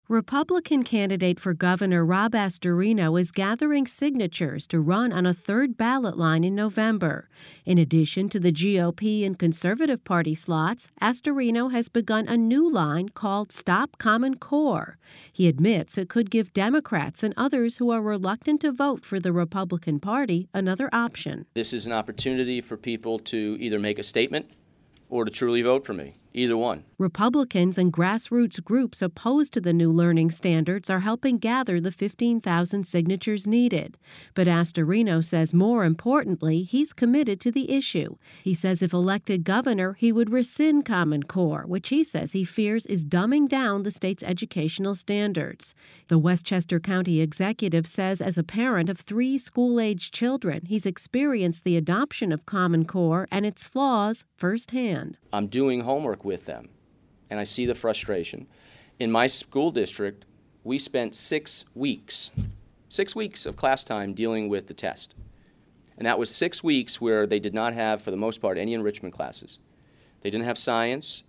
Republican candidate for governor Rob Astorino is gathering signatures to run on a third ballot line in November. In addition to the GOP and Conservative Party slots, Astorino has begun a new line called Stop Common Core. He admits it could give Democrats and others who are reluctant to vote for the Republican Party another option. This is an opportunity for people to either make a statement or to truly vote for me, either one. Republicans and grassroots groups opposed to the new learning standards are helping gather the 15,000 signatures needed. But Astorino says more importantly, he's committed to the issue. He says if elected governor, he would rescind Common Core, which he says he fears is dumbing down the state's educational standards. The Westchester County executive says as a parent of 3 school-age children, he's experienced the adoption of Common Core and its flaws firsthand. I'm doing homework with them, and I see the frustration. In my school district, we spent 6 weeks of class time dealing with the test. And that was 6 weeks where they did not have, for the most part, any enrichment classes. They didn't have science.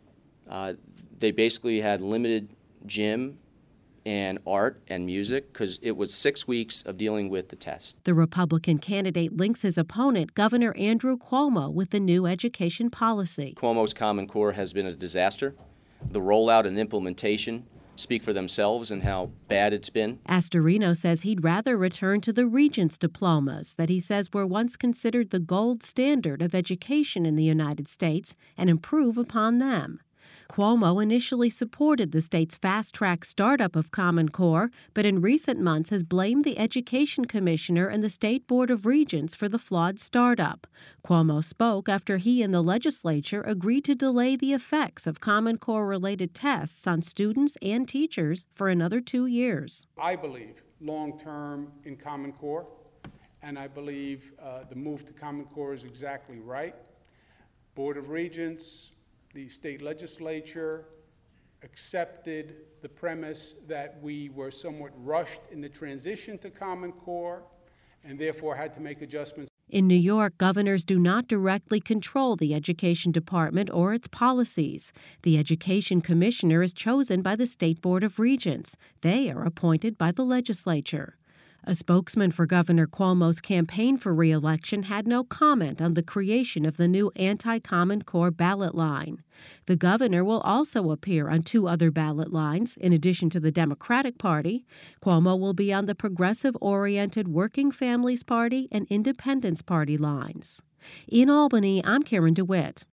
They basically had limited gym and art and music because it was 6 weeks of dealing with the test. The Republican candidate links his opponent, Governor Andrew Cuomo, with the new education policy. Cuomo's Common Core has been a disaster. The rollout and implementation speak for themselves and how bad it's been. Astorino says he'd rather return to the Regents diplomas that he says were once considered the gold standard of education in the United States and improve upon them. Cuomo initially supported the state's fast-track startup of Common Core, but in recent months has blamed the Education Commissioner and the State Board of Regents for the flawed startup. Cuomo spoke after he and the legislature agreed to delay the effects of Common Core-related tests on students and teachers for another 2 years. I believe long-term in Common Core, and I believe the move to Common Core is exactly right. Board of Regents, the state legislature accepted the premise that we were somewhat rushed in the transition to Common Core and therefore had to make adjustments. In New York, governors do not directly control the Education Department or its policies. The Education Commissioner is chosen by the State Board of Regents. They are appointed by the legislature. A spokesman for Governor Cuomo's campaign for re-election had no comment on the creation of the new anti-Common Core ballot line. The governor will also appear on 2 other ballot lines, in addition to the Democratic Party. Cuomo will be on the progressive-oriented Working Families Party and Independence Party lines. In Albany, I'm Karen DeWitt.